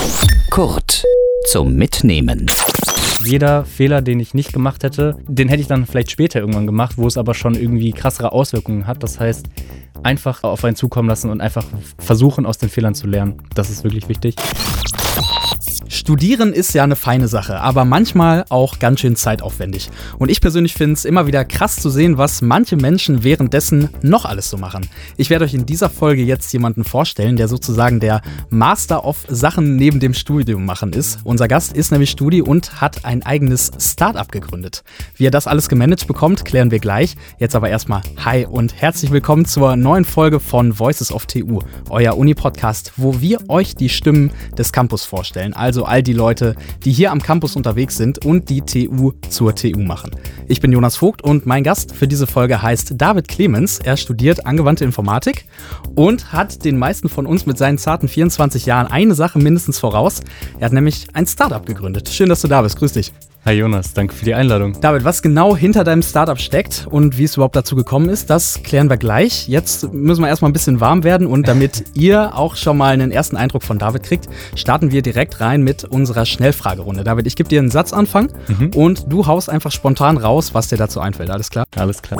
Kurt zum Mitnehmen. Jeder Fehler, den ich nicht gemacht hätte, den hätte ich dann vielleicht später irgendwann gemacht, wo es aber schon irgendwie krassere Auswirkungen hat. Das heißt, einfach auf einen zukommen lassen und einfach versuchen, aus den Fehlern zu lernen. Das ist wirklich wichtig. Studieren ist ja eine feine Sache, aber manchmal auch ganz schön zeitaufwendig. Und ich persönlich finde es immer wieder krass zu sehen, was manche Menschen währenddessen noch alles so machen. Ich werde euch in dieser Folge jetzt jemanden vorstellen, der sozusagen der Master of Sachen neben dem Studium machen ist. Unser Gast ist nämlich Studi und hat ein eigenes Startup gegründet. Wie er das alles gemanagt bekommt, klären wir gleich. Jetzt aber erstmal hi und herzlich willkommen zur neuen Folge von Voices of TU, euer Uni-Podcast, wo wir euch die Stimmen des Campus vorstellen. Also all die Leute, die hier am Campus unterwegs sind und die TU zur TU machen. Ich bin Jonas Vogt und mein Gast für diese Folge heißt David Clemens. Er studiert angewandte Informatik und hat den meisten von uns mit seinen zarten 24 Jahren eine Sache mindestens voraus. Er hat nämlich ein Startup gegründet. Schön, dass du da bist. Grüß dich. Hi Jonas, danke für die Einladung. David, was genau hinter deinem Startup steckt und wie es überhaupt dazu gekommen ist, das klären wir gleich. Jetzt müssen wir erstmal ein bisschen warm werden und damit ihr auch schon mal einen ersten Eindruck von David kriegt, starten wir direkt rein mit unserer Schnellfragerunde. David, ich gebe dir einen Satzanfang und du haust einfach spontan raus, was dir dazu einfällt. Alles klar? Alles klar.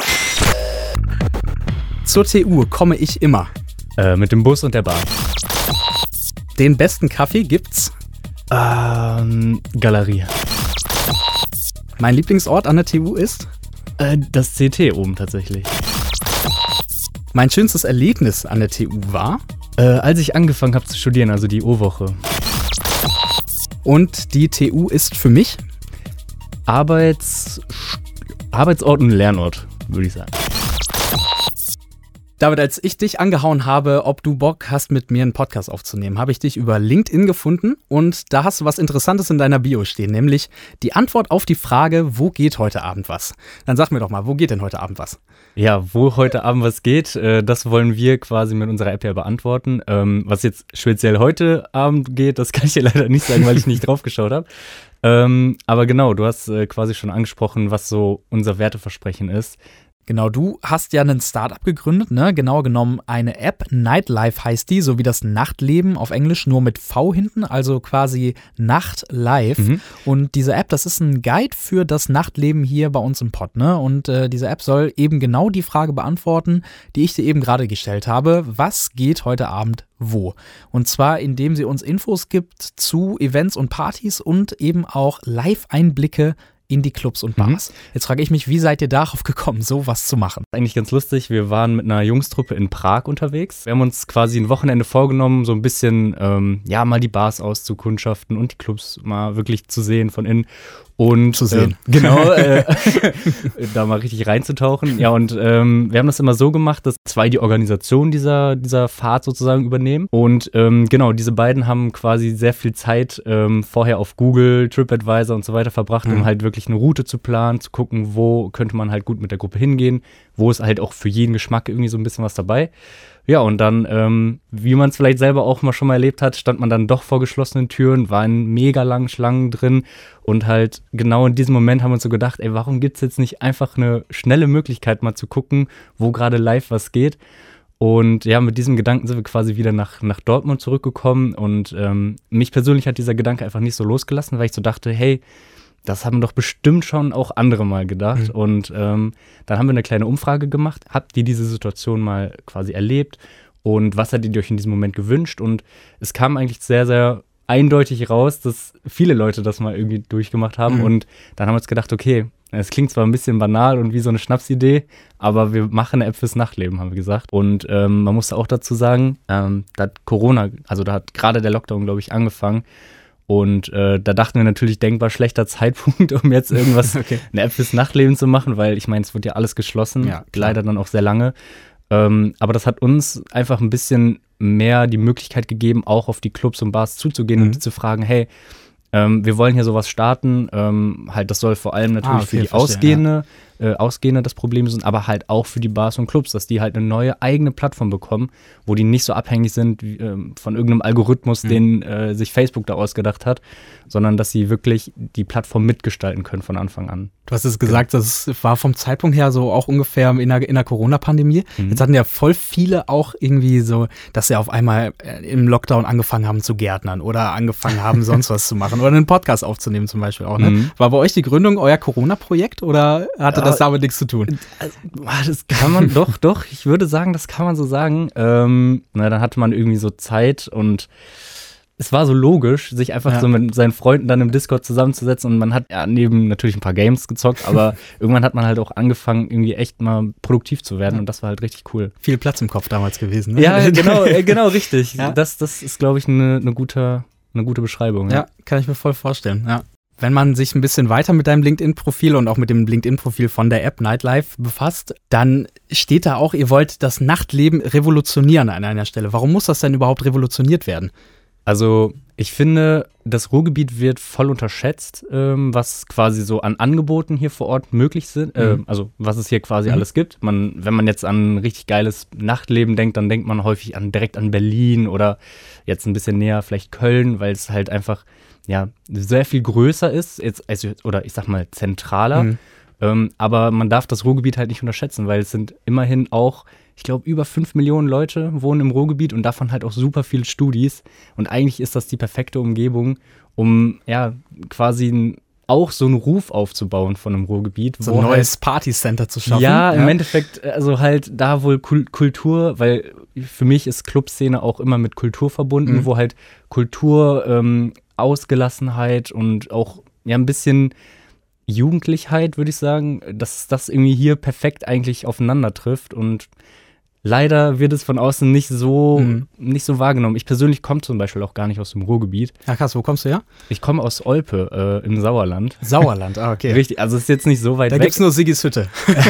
Zur TU komme ich immer. Mit dem Bus und der Bahn. Den besten Kaffee gibt's? Galerie. Mein Lieblingsort an der TU ist? Das CT oben tatsächlich. Mein schönstes Erlebnis an der TU war? Als ich angefangen habe zu studieren, also die O-Woche. Und die TU ist für mich? Arbeitsort und Lernort, würde ich sagen. David, als ich dich angehauen habe, ob du Bock hast, mit mir einen Podcast aufzunehmen, habe ich dich über LinkedIn gefunden und da hast du was Interessantes in deiner Bio stehen, nämlich die Antwort auf die Frage, wo geht heute Abend was? Dann sag mir doch mal, wo geht denn heute Abend was? Ja, wo heute Abend was geht, das wollen wir quasi mit unserer App ja beantworten. Was jetzt speziell heute Abend geht, das kann ich dir leider nicht sagen, weil ich nicht drauf geschaut habe. Aber genau, du hast quasi schon angesprochen, was so unser Werteversprechen ist. Genau, du hast ja ein Startup gegründet, ne? Genauer genommen eine App, Nightlife heißt die, so wie das Nachtleben auf Englisch, nur mit V hinten, also quasi Nachtlife. Und diese App, das ist ein Guide für das Nachtleben hier bei uns im Pod, ne? Und diese App soll eben genau die Frage beantworten, die ich dir eben gerade gestellt habe. Was geht heute Abend wo? Und zwar, indem sie uns Infos gibt zu Events und Partys und eben auch Live-Einblicke in die Clubs und Bars. Jetzt frage ich mich, wie seid ihr darauf gekommen, sowas zu machen? Eigentlich ganz lustig, wir waren mit einer Jungstruppe in Prag unterwegs. Wir haben uns quasi ein Wochenende vorgenommen, so ein bisschen, mal die Bars auszukundschaften und die Clubs mal wirklich zu sehen von innen. Und zu sehen. Genau, da mal richtig reinzutauchen. Ja, und wir haben das immer so gemacht, dass zwei die Organisation dieser Fahrt sozusagen übernehmen. Und genau, diese beiden haben quasi sehr viel Zeit vorher auf Google, TripAdvisor und so weiter verbracht, um halt wirklich eine Route zu planen, zu gucken, wo könnte man halt gut mit der Gruppe hingehen, wo ist halt auch für jeden Geschmack irgendwie so ein bisschen was dabei. Ja, und dann, wie man es vielleicht selber auch mal schon mal erlebt hat, stand man dann doch vor geschlossenen Türen, war in mega langen Schlangen drin und halt genau in diesem Moment haben wir uns so gedacht, ey, warum gibt's jetzt nicht einfach eine schnelle Möglichkeit mal zu gucken, wo gerade live was geht? Und ja, mit diesem Gedanken sind wir quasi wieder nach Dortmund zurückgekommen und mich persönlich hat dieser Gedanke einfach nicht so losgelassen, weil ich so dachte, hey, das haben doch bestimmt schon auch andere mal gedacht. Und dann haben wir eine kleine Umfrage gemacht. Habt ihr diese Situation mal quasi erlebt? Und was hattet ihr euch in diesem Moment gewünscht? Und es kam eigentlich sehr, sehr eindeutig raus, dass viele Leute das mal irgendwie durchgemacht haben. Und dann haben wir uns gedacht, okay, es klingt zwar ein bisschen banal und wie so eine Schnapsidee, aber wir machen eine App fürs Nachtleben, haben wir gesagt. Und man musste auch dazu sagen, da hat Corona, also da hat gerade der Lockdown, glaube ich, angefangen. Und da dachten wir natürlich, denkbar schlechter Zeitpunkt, um jetzt irgendwas, eine App fürs Nachtleben zu machen, weil ich meine, es wird ja alles geschlossen, leider dann auch sehr lange. Aber das hat uns einfach ein bisschen mehr die Möglichkeit gegeben, auch auf die Clubs und Bars zuzugehen und die zu fragen, hey, wir wollen hier sowas starten, halt das soll vor allem natürlich für die ausgehende Ausgehende das Problem sind, aber halt auch für die Bars und Clubs, dass die halt eine neue eigene Plattform bekommen, wo die nicht so abhängig sind von irgendeinem Algorithmus, den sich Facebook da ausgedacht hat, sondern dass sie wirklich die Plattform mitgestalten können von Anfang an. Du hast es gesagt, das war vom Zeitpunkt her so auch ungefähr in der Corona-Pandemie. Jetzt hatten ja voll viele auch irgendwie so, dass sie auf einmal im Lockdown angefangen haben zu gärtnern oder angefangen haben, sonst was zu machen oder einen Podcast aufzunehmen zum Beispiel auch. Ne? War bei euch die Gründung euer Corona-Projekt oder hatte das damit nichts zu tun? Das kann man, doch, ich würde sagen, das kann man so sagen. Dann hatte man irgendwie so Zeit und es war so logisch, sich einfach so mit seinen Freunden dann im Discord zusammenzusetzen und man hat neben natürlich ein paar Games gezockt, aber irgendwann hat man halt auch angefangen, irgendwie echt mal produktiv zu werden und das war halt richtig cool. Viel Platz im Kopf damals gewesen. Ne? Ja, genau, richtig. Ja. Das ist, glaube ich, eine gute Beschreibung. Ja, kann ich mir voll vorstellen, ja. Wenn man sich ein bisschen weiter mit deinem LinkedIn-Profil und auch mit dem LinkedIn-Profil von der App Nightlife befasst, dann steht da auch, ihr wollt das Nachtleben revolutionieren an einer Stelle. Warum muss das denn überhaupt revolutioniert werden? Also ich finde, das Ruhrgebiet wird voll unterschätzt, was quasi so an Angeboten hier vor Ort möglich sind, also was es hier quasi alles gibt. Wenn man jetzt an ein richtig geiles Nachtleben denkt, dann denkt man häufig direkt an Berlin oder jetzt ein bisschen näher vielleicht Köln, weil es halt einfach sehr viel größer ist, oder ich sag mal zentraler. Aber man darf das Ruhrgebiet halt nicht unterschätzen, weil es sind immerhin auch, ich glaube, über 5 Millionen Leute wohnen im Ruhrgebiet und davon halt auch super viele Studis. Und eigentlich ist das die perfekte Umgebung, um quasi auch so einen Ruf aufzubauen von einem Ruhrgebiet. So ein neues Partycenter zu schaffen. Ja, im Endeffekt, also halt da wohl Kultur, weil für mich ist Clubszene auch immer mit Kultur verbunden, wo halt Kultur, Ausgelassenheit und auch ein bisschen Jugendlichkeit, würde ich sagen, dass das irgendwie hier perfekt eigentlich aufeinander trifft und leider wird es von außen nicht so wahrgenommen. Ich persönlich komme zum Beispiel auch gar nicht aus dem Ruhrgebiet. Ja, krass, wo kommst du her? Ich komme aus Olpe im Sauerland. Sauerland, okay. Richtig, also ist jetzt nicht so weit weg. Da gibt's nur Siggis Hütte.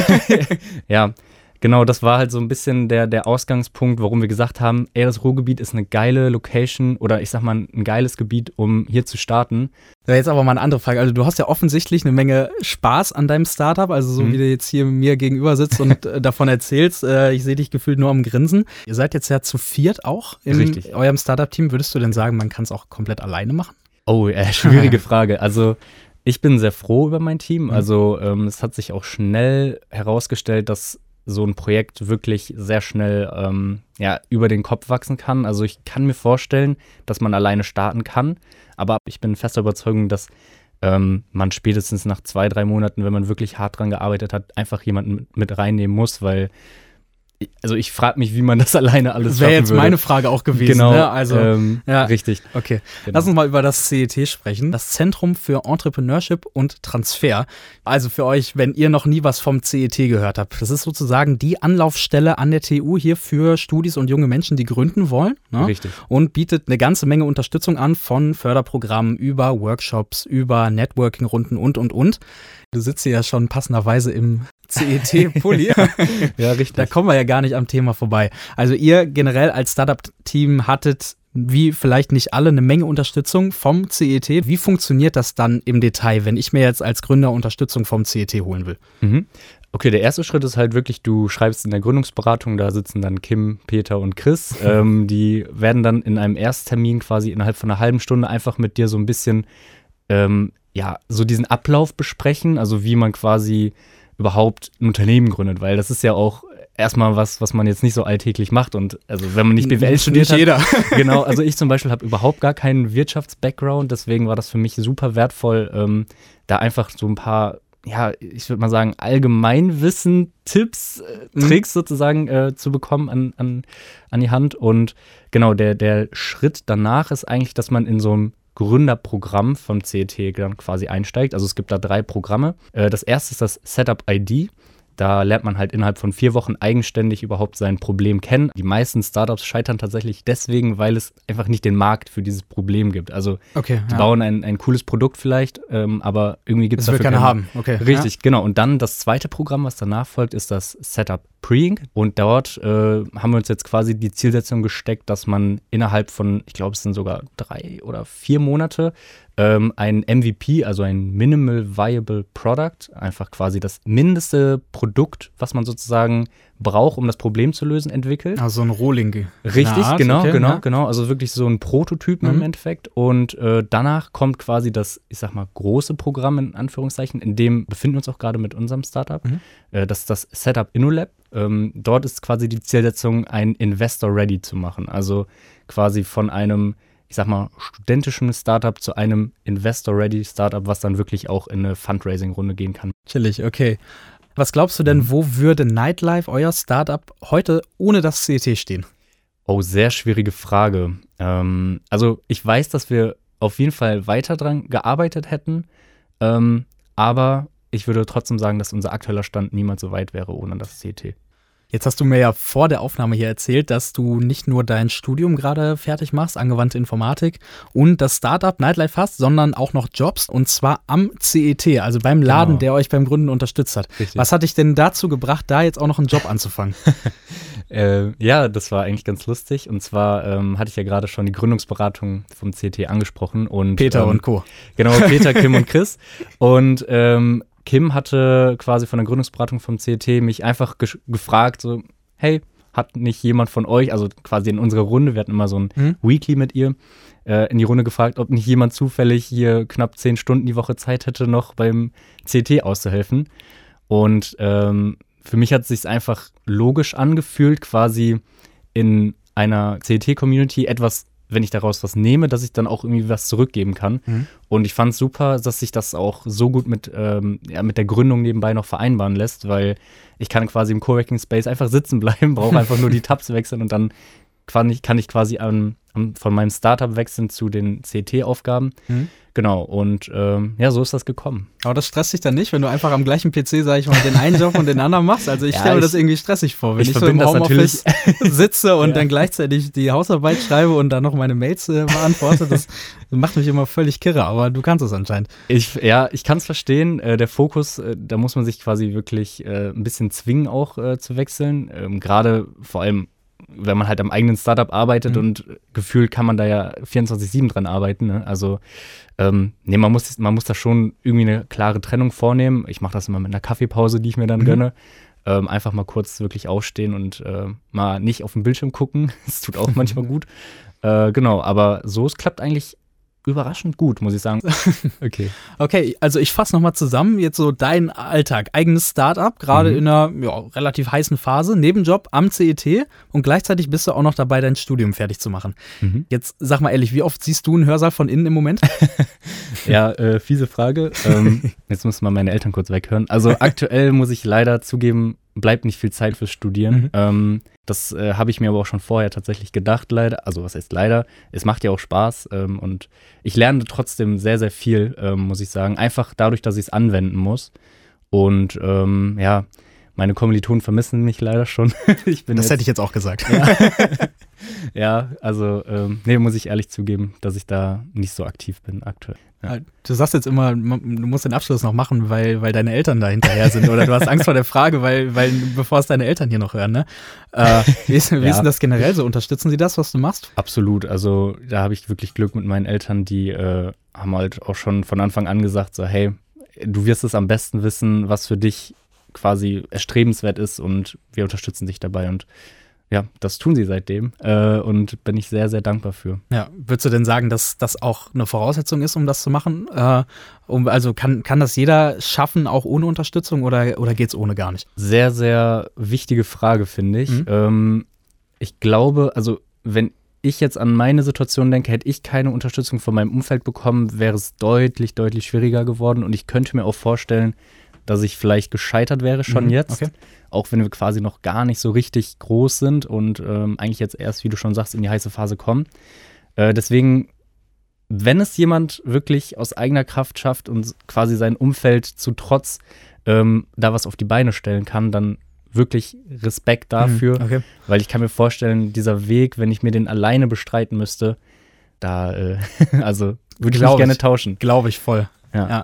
Ja, genau, das war halt so ein bisschen der Ausgangspunkt, warum wir gesagt haben, das Ruhrgebiet ist eine geile Location oder ich sag mal ein geiles Gebiet, um hier zu starten. Ja, jetzt aber mal eine andere Frage. Also du hast ja offensichtlich eine Menge Spaß an deinem Startup, also so wie du jetzt hier mir gegenüber sitzt und davon erzählst. Ich sehe dich gefühlt nur am Grinsen. Ihr seid jetzt ja zu viert auch in eurem Startup-Team. Würdest du denn sagen, man kann es auch komplett alleine machen? Oh, schwierige Frage. Also ich bin sehr froh über mein Team. Also es hat sich auch schnell herausgestellt, dass so ein Projekt wirklich sehr schnell über den Kopf wachsen kann. Also ich kann mir vorstellen, dass man alleine starten kann, aber ich bin fester Überzeugung, dass man spätestens nach 2-3 Monaten, wenn man wirklich hart dran gearbeitet hat, einfach jemanden mit reinnehmen muss, weil ich frage mich, wie man das alleine alles schaffen würde. Wäre jetzt meine Frage auch gewesen. Genau, ne? Also, richtig. Okay, genau. Lass uns mal über das CET sprechen. Das Zentrum für Entrepreneurship und Transfer. Also für euch, wenn ihr noch nie was vom CET gehört habt. Das ist sozusagen die Anlaufstelle an der TU hier für Studis und junge Menschen, die gründen wollen. Ne? Richtig. Und bietet eine ganze Menge Unterstützung an von Förderprogrammen über Workshops, über Networking-Runden und. Du sitzt hier ja schon passenderweise im CET-Pulli. Ja, richtig. Da kommen wir ja gar nicht am Thema vorbei. Also ihr generell als Startup-Team hattet, wie vielleicht nicht alle, eine Menge Unterstützung vom CET. Wie funktioniert das dann im Detail, wenn ich mir jetzt als Gründer Unterstützung vom CET holen will? Okay, der erste Schritt ist halt wirklich, du schreibst in der Gründungsberatung, da sitzen dann Kim, Peter und Chris. Die werden dann in einem Ersttermin quasi innerhalb von einer halben Stunde einfach mit dir so ein bisschen so diesen Ablauf besprechen, also wie man quasi überhaupt ein Unternehmen gründet, weil das ist ja auch erstmal was man jetzt nicht so alltäglich macht und also wenn man nicht BWL studiert hat. Jeder. Genau, also ich zum Beispiel habe überhaupt gar keinen Wirtschafts-Background, deswegen war das für mich super wertvoll, da einfach so ein paar, ich würde mal sagen, Allgemeinwissen, Tipps, Tricks sozusagen zu bekommen an die Hand und genau, der Schritt danach ist eigentlich, dass man in so einem Gründerprogramm vom CET dann quasi einsteigt. Also es gibt da 3 Programme. Das erste ist das Setup ID. Da lernt man halt innerhalb von 4 Wochen eigenständig überhaupt sein Problem kennen. Die meisten Startups scheitern tatsächlich deswegen, weil es einfach nicht den Markt für dieses Problem gibt. Also die bauen ein cooles Produkt vielleicht, aber irgendwie gibt es dafür keiner haben. Okay. Richtig, genau. Und dann das zweite Programm, was danach folgt, ist das Setup Pre-Inc. Und dort haben wir uns jetzt quasi die Zielsetzung gesteckt, dass man innerhalb von, ich glaube, es sind sogar 3 oder 4 Monate, ein MVP, also ein Minimal Viable Product, einfach quasi das mindeste Produkt, was man sozusagen braucht, um das Problem zu lösen, entwickelt. Also ein Rohling. Richtig, Art, genau, okay, genau, ja. genau. Also wirklich so ein Prototypen im Endeffekt. Und danach kommt quasi das, ich sag mal, große Programm in Anführungszeichen, in dem befinden wir uns auch gerade mit unserem Startup. Das ist das Setup InnoLab. Dort ist quasi die Zielsetzung, ein Investor-Ready zu machen. Also quasi von einem, ich sag mal, studentischen Startup zu einem Investor-Ready-Startup, was dann wirklich auch in eine Fundraising-Runde gehen kann. Chillig, okay. Was glaubst du denn, wo würde Nightlife, euer Startup, heute ohne das CET stehen? Oh, sehr schwierige Frage. Also ich weiß, dass wir auf jeden Fall weiter dran gearbeitet hätten, aber ich würde trotzdem sagen, dass unser aktueller Stand niemals so weit wäre ohne das CET. Jetzt hast du mir ja vor der Aufnahme hier erzählt, dass du nicht nur dein Studium gerade fertig machst, angewandte Informatik, und das Startup Nightlife hast, sondern auch noch Jobs, und zwar am CET, also beim Laden, Genau. der euch beim Gründen unterstützt hat. Richtig. Was hat dich denn dazu gebracht, da jetzt auch noch einen Job anzufangen? Ja, das war eigentlich ganz lustig. Und zwar hatte ich ja gerade schon die Gründungsberatung vom CET angesprochen. Und, Peter und Co. Genau, Peter, Kim und Chris. Und Kim hatte quasi von der Gründungsberatung vom CET mich einfach gefragt, so, hey, hat nicht jemand von euch, also quasi in unserer Runde, wir hatten immer so ein Weekly mit ihr, in die Runde gefragt, ob nicht jemand zufällig hier knapp 10 Stunden die Woche Zeit hätte, noch beim CET auszuhelfen. Und für mich hat es sich einfach logisch angefühlt, quasi in einer CET-Community etwas, wenn ich daraus was nehme, dass ich dann auch irgendwie was zurückgeben kann. Und ich fand es super, dass sich das auch so gut mit der Gründung nebenbei noch vereinbaren lässt, weil ich kann quasi im Coworking Space einfach sitzen bleiben, brauche einfach nur die Tabs wechseln und dann kann ich quasi von meinem Startup wechseln zu den CET-Aufgaben. Genau, und ja, so ist das gekommen. Aber das stresst dich dann nicht, wenn du einfach am gleichen PC, sag ich mal, den einen Job und den anderen machst? Also ich Ja, stelle mir das irgendwie stressig vor, wenn ich ich so im verbinde das Homeoffice sitze und Ja. dann gleichzeitig die Hausarbeit schreibe und dann noch meine Mails beantworte. Das macht mich immer völlig kirre, aber du kannst es anscheinend. Ich kann es verstehen. Der Fokus, da muss man sich quasi wirklich ein bisschen zwingen, auch zu wechseln. Gerade vor allem, wenn man halt am eigenen Startup arbeitet und gefühlt kann man da ja 24/7 dran arbeiten. Ne? Also, nee, man muss da schon irgendwie eine klare Trennung vornehmen. Ich mache das immer mit einer Kaffeepause, die ich mir dann gönne. Einfach mal kurz wirklich aufstehen und mal nicht auf den Bildschirm gucken. Das tut auch manchmal gut. Genau, aber so, es klappt eigentlich überraschend gut, muss ich sagen. Okay. Okay, also ich fasse nochmal zusammen, jetzt so dein Alltag, eigenes Startup, gerade in einer relativ heißen Phase, Nebenjob am CET und gleichzeitig bist du auch noch dabei, dein Studium fertig zu machen. Jetzt sag mal ehrlich, wie oft siehst du einen Hörsaal von innen im Moment? Ja, fiese Frage. Jetzt müssen wir meine Eltern kurz weghören. Also aktuell muss ich leider zugeben, bleibt nicht viel Zeit fürs Studieren. Das habe ich mir aber auch schon vorher tatsächlich gedacht, leider. Also was heißt leider? Es macht ja auch Spaß und ich lerne trotzdem sehr, sehr viel, muss ich sagen. Einfach dadurch, dass ich es anwenden muss. Und ja, meine Kommilitonen vermissen mich leider schon. Das hätte ich jetzt auch gesagt. Ja, also nee, muss ich ehrlich zugeben, dass ich da nicht so aktiv bin aktuell. Ja. Du sagst jetzt immer, du musst den Abschluss noch machen, weil deine Eltern da hinterher sind. Oder du hast Angst vor der Frage, weil bevor es deine Eltern hier noch hören, ne? Wie ist denn das generell so? Unterstützen sie das, was du machst? Absolut. Also da habe ich wirklich Glück mit meinen Eltern, die haben halt auch schon von Anfang an gesagt, so hey, du wirst es am besten wissen, was für dich quasi erstrebenswert ist und wir unterstützen dich dabei und ja, das tun sie seitdem und bin ich sehr, sehr dankbar für. Ja, würdest du denn sagen, dass das auch eine Voraussetzung ist, um das zu machen? Also kann das jeder schaffen, auch ohne Unterstützung oder geht es ohne gar nicht? Sehr, sehr wichtige Frage, finde ich. Ich glaube, also wenn ich jetzt an meine Situation denke, hätte ich keine Unterstützung von meinem Umfeld bekommen, wäre es deutlich, deutlich schwieriger geworden und ich könnte mir auch vorstellen, dass ich vielleicht gescheitert wäre schon jetzt, okay. Auch wenn wir quasi noch gar nicht so richtig groß sind und eigentlich jetzt erst, wie du schon sagst, in die heiße Phase kommen. Deswegen, wenn es jemand wirklich aus eigener Kraft schafft und quasi sein Umfeld zu Trotz da was auf die Beine stellen kann, dann wirklich Respekt dafür, Okay. weil ich kann mir vorstellen, dieser Weg, wenn ich mir den alleine bestreiten müsste, da also würde ich nicht gerne tauschen. Glaube ich voll. Ja. Ja.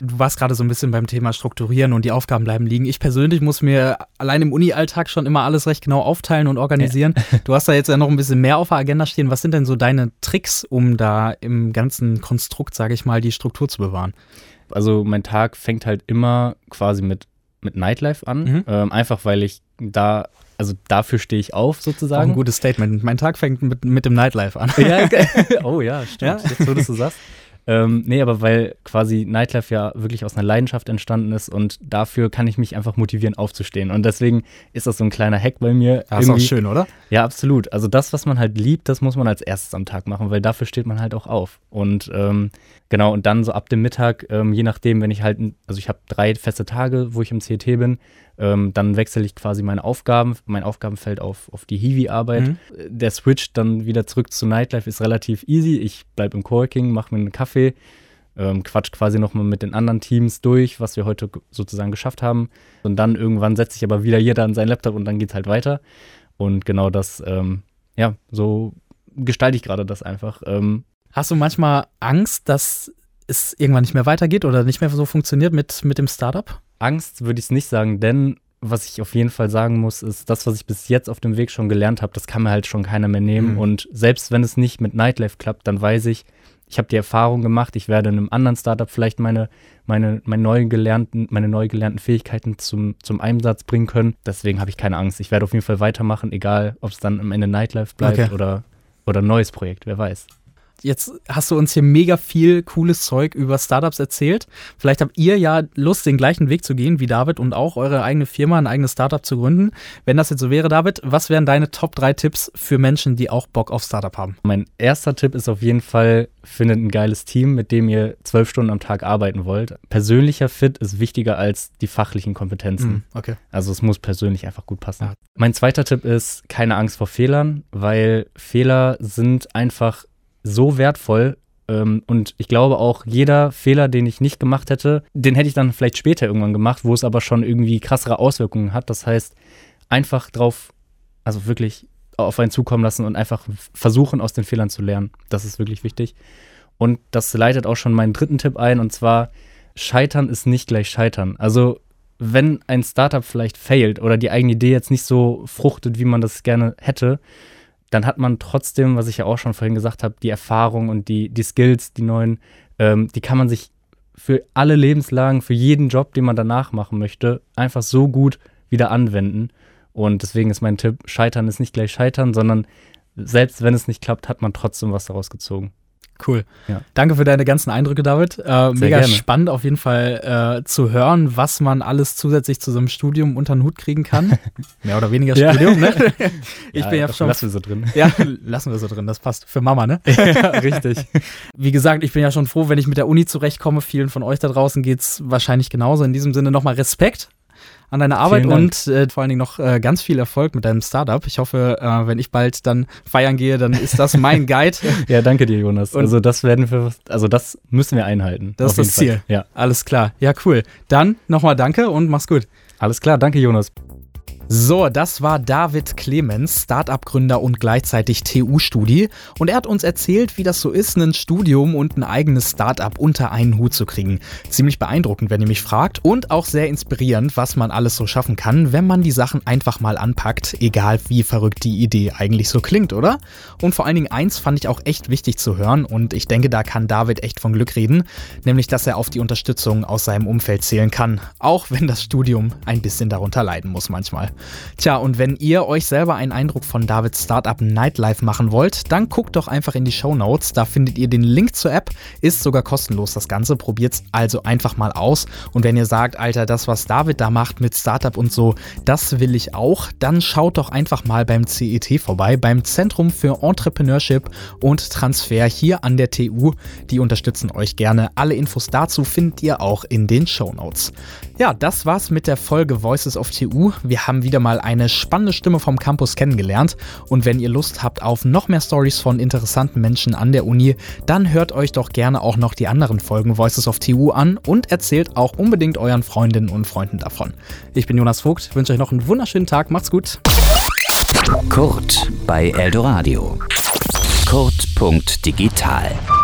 du warst gerade so ein bisschen beim Thema Strukturieren und die Aufgaben bleiben liegen. Ich persönlich muss mir allein im Uni-Alltag schon immer alles recht genau aufteilen und organisieren. Du hast da jetzt ja noch ein bisschen mehr auf der Agenda stehen. Was sind denn so deine Tricks, um da im ganzen Konstrukt, sage ich mal, die Struktur zu bewahren? Also mein Tag fängt halt immer quasi mit Nightlife an. Einfach weil ich dafür stehe ich auf sozusagen. Auch ein gutes Statement. Mein Tag fängt mit dem Nightlife an. Ja, oh ja, stimmt. Ja? Jetzt, wo du so sagst. Nee, aber weil quasi Nightlife ja wirklich aus einer Leidenschaft entstanden ist und dafür kann ich mich einfach motivieren, aufzustehen. Und deswegen ist das so ein kleiner Hack bei mir. Das ist auch schön, oder? Ja, absolut. Also das, was man halt liebt, das muss man als erstes am Tag machen, weil dafür steht man halt auch auf. Und genau, und dann so ab dem Mittag, je nachdem, wenn ich halt, also ich habe 3 feste Tage, wo ich im CET bin, dann wechsle ich quasi meine Aufgaben. Mein Aufgabenfeld auf die Hiwi-Arbeit. Der Switch dann wieder zurück zu Nightlife ist relativ easy. Ich bleibe im Coworking, mache mir einen Kaffee, quatsch quasi nochmal mit den anderen Teams durch, was wir heute sozusagen geschafft haben. Und dann irgendwann setzt sich aber wieder jeder an seinen Laptop und dann geht's halt weiter. Und genau das, so gestalte ich gerade das einfach. Hast du manchmal Angst, dass es irgendwann nicht mehr weitergeht oder nicht mehr so funktioniert mit dem Startup? Angst würde ich es nicht sagen, denn was ich auf jeden Fall sagen muss, ist, das, was ich bis jetzt auf dem Weg schon gelernt habe, das kann mir halt schon keiner mehr nehmen. Und selbst wenn es nicht mit Nightlife klappt, dann weiß ich habe die Erfahrung gemacht, ich werde in einem anderen Startup vielleicht meine neu gelernten Fähigkeiten zum Einsatz bringen können. Deswegen habe ich keine Angst. Ich werde auf jeden Fall weitermachen, egal ob es dann am Ende Nightlife bleibt oder ein neues Projekt, wer weiß. Jetzt hast du uns hier mega viel cooles Zeug über Startups erzählt. Vielleicht habt ihr ja Lust, den gleichen Weg zu gehen wie David und auch eure eigene Firma, ein eigenes Startup zu gründen. Wenn das jetzt so wäre, David, was wären deine Top 3 Tipps für Menschen, die auch Bock auf Startup haben? Mein erster Tipp ist auf jeden Fall, findet ein geiles Team, mit dem ihr 12 Stunden am Tag arbeiten wollt. Persönlicher Fit ist wichtiger als die fachlichen Kompetenzen. Okay. Also es muss persönlich einfach gut passen. Ja. Mein zweiter Tipp ist, keine Angst vor Fehlern, weil Fehler sind einfach so wertvoll und ich glaube auch, jeder Fehler, den ich nicht gemacht hätte, den hätte ich dann vielleicht später irgendwann gemacht, wo es aber schon irgendwie krassere Auswirkungen hat. Das heißt, einfach wirklich auf einen zukommen lassen und einfach versuchen, aus den Fehlern zu lernen. Das ist wirklich wichtig. Und das leitet auch schon meinen dritten Tipp ein, und zwar, Scheitern ist nicht gleich Scheitern. Also wenn ein Startup vielleicht failt oder die eigene Idee jetzt nicht so fruchtet, wie man das gerne hätte, dann hat man trotzdem, was ich ja auch schon vorhin gesagt habe, die Erfahrung und die Skills, die neuen, die kann man sich für alle Lebenslagen, für jeden Job, den man danach machen möchte, einfach so gut wieder anwenden. Und deswegen ist mein Tipp, Scheitern ist nicht gleich Scheitern, sondern selbst wenn es nicht klappt, hat man trotzdem was daraus gezogen. Cool. Ja. Danke für deine ganzen Eindrücke, David. Mega gerne. Spannend auf jeden Fall zu hören, was man alles zusätzlich zu so einem Studium unter den Hut kriegen kann. Mehr oder weniger Studium, ne? Ich bin ja schon. Lassen wir so drin. Ja, lassen wir so drin. Das passt für Mama, ne? Ja, richtig. Wie gesagt, ich bin ja schon froh, wenn ich mit der Uni zurechtkomme. Vielen von euch da draußen geht's wahrscheinlich genauso. In diesem Sinne nochmal Respekt an deine Arbeit und vor allen Dingen noch ganz viel Erfolg mit deinem Startup. Ich hoffe, wenn ich bald dann feiern gehe, dann ist das mein Guide. Ja, danke dir, Jonas. Und das müssen wir einhalten. Das ist das Ziel. Ja. Alles klar. Ja, cool. Dann nochmal danke und mach's gut. Alles klar, danke, Jonas. So, das war David Clemens, Startup-Gründer und gleichzeitig TU-Studi. Und er hat uns erzählt, wie das so ist, ein Studium und ein eigenes Startup unter einen Hut zu kriegen. Ziemlich beeindruckend, wenn ihr mich fragt. Und auch sehr inspirierend, was man alles so schaffen kann, wenn man die Sachen einfach mal anpackt, egal wie verrückt die Idee eigentlich so klingt, oder? Und vor allen Dingen eins fand ich auch echt wichtig zu hören und ich denke, da kann David echt von Glück reden, nämlich, dass er auf die Unterstützung aus seinem Umfeld zählen kann, auch wenn das Studium ein bisschen darunter leiden muss manchmal. Tja, und wenn ihr euch selber einen Eindruck von Davids Startup Nightlife machen wollt, dann guckt doch einfach in die Shownotes, da findet ihr den Link zur App, ist sogar kostenlos das Ganze, probiert's also einfach mal aus. Und wenn ihr sagt, Alter, das, was David da macht mit Startup und so, das will ich auch, dann schaut doch einfach mal beim CET vorbei, beim Zentrum für Entrepreneurship und Transfer hier an der TU. Die unterstützen euch gerne. Alle Infos dazu findet ihr auch in den Shownotes. Ja, das war's mit der Folge Voices of TU. Wir haben wieder mal eine spannende Stimme vom Campus kennengelernt. Und wenn ihr Lust habt auf noch mehr Stories von interessanten Menschen an der Uni, dann hört euch doch gerne auch noch die anderen Folgen Voices of TU an und erzählt auch unbedingt euren Freundinnen und Freunden davon. Ich bin Jonas Vogt, wünsche euch noch einen wunderschönen Tag. Macht's gut. Kurt bei Eldoradio. Kurt.digital